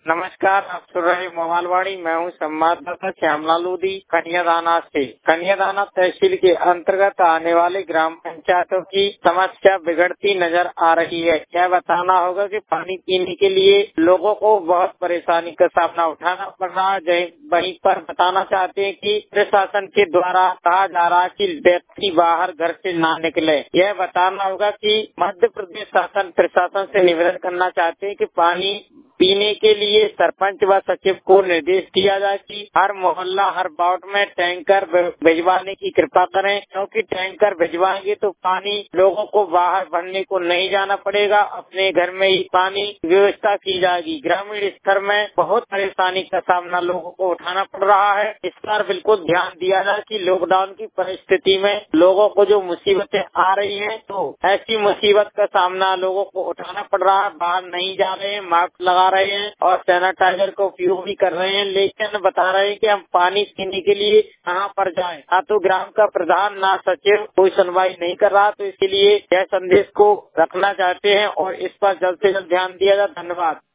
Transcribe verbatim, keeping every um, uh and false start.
नमस्कार, आप सुन रहे मोबाइलवाड़ी। मैं हूँ संवाददाता श्यामलाल लोधी कन्यादाना से। कन्यादाना तहसील के अंतर्गत आने वाले ग्राम पंचायतों की समस्या बिगड़ती नजर आ रही है। यह बताना होगा कि पानी पीने के लिए लोगों को बहुत परेशानी का सामना उठाना पड़ रहा है। वहीं पर बताना चाहते हैं कि प्रशासन के द्वारा कहा जा रहा है कि व्यक्ति बाहर घर से ना निकले। यह बताना होगा कि मध्य प्रदेश शासन प्रशासन से निवेदन करना चाहते हैं कि पानी पीने के लिए सरपंच व सचिव को निर्देश दिया जाए कि हर मोहल्ला हर वार्ड में टैंकर भिजवाने की कृपा करें, क्योंकि टैंकर भिजवाएंगे तो पानी लोगों को बाहर भरने को नहीं जाना पड़ेगा, अपने घर में ही पानी व्यवस्था की जाएगी। ग्रामीण स्तर में बहुत परेशानी का सामना लोगों को उठाना पड़ रहा है। इस पर बिल्कुल ध्यान दिया जाए कि लॉकडाउन की परिस्थिति में लोगों को जो मुसीबतें आ रही हैं, तो ऐसी मुसीबत का सामना लोगों को उठाना पड़ रहा है। बाहर नहीं जा रहे हैं, मास्क लगा रहे हैं और सैनिटाइजर का उपयोग भी कर रहे हैं, लेकिन बता रहे हैं कि हम पानी पीने के लिए कहाँ पर जाएं। हाँ, तो ग्राम का प्रधान ना सचिव कोई सुनवाई नहीं कर रहा, तो इसलिए यह संदेश को रखना चाहते हैं और इस पर जल्द से जल्द ध्यान दिया जाए। धन्यवाद।